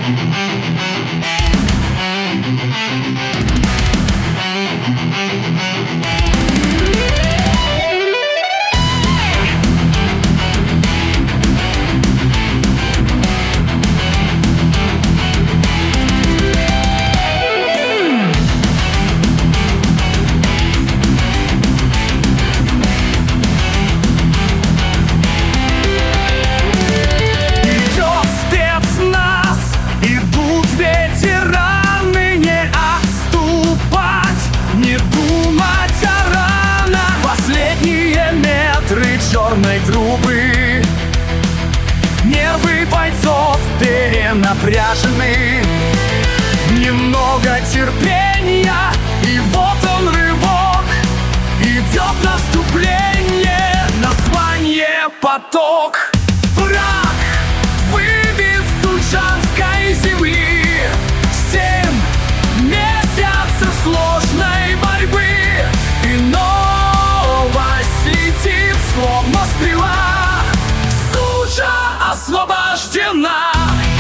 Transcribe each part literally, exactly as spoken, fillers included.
Черной трубы. Нервы бойцов перенапряжены. Немного терпения, и вот он рывок. Идет наступление, название поток. Враг выбит с Сучанской земли. Семь месяцев сложной борьбы, и новость летит словно стрела. Суча освобождена.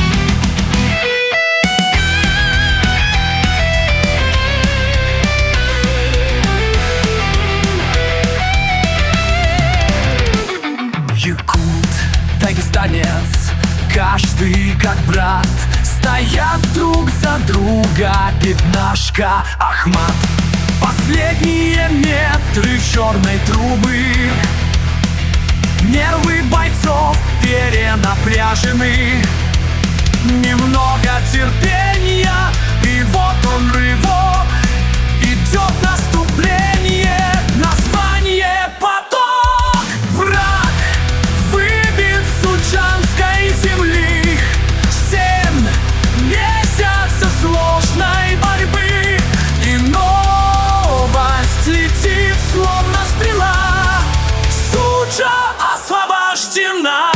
Якут, дагестанец, каждый как брат, стоят друг за друга бедняжка Ахмат. Последние метры черной трубы. Нервы бойцов перенапряжены. Немного терпения, и вот он рывок. Идет наступление, название поток. Враг выбит с Сучанской земли. Семь месяцев сложной борьбы, и новость летит словно стрела. Суча освобождена.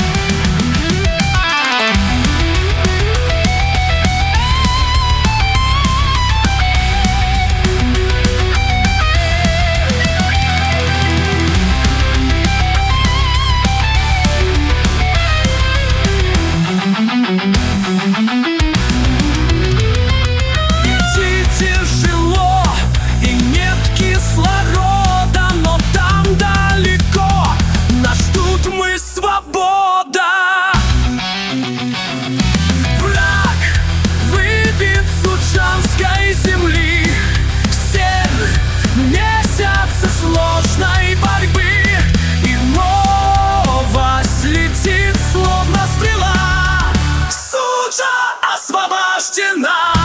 Идти тяжело, и нет кислорода, но там далеко нас ждут мы свобода. Враг выбит с Сучанской земли. Семь месяцев сложной борьбы, и новость летит словно стрела. Суча освобождена.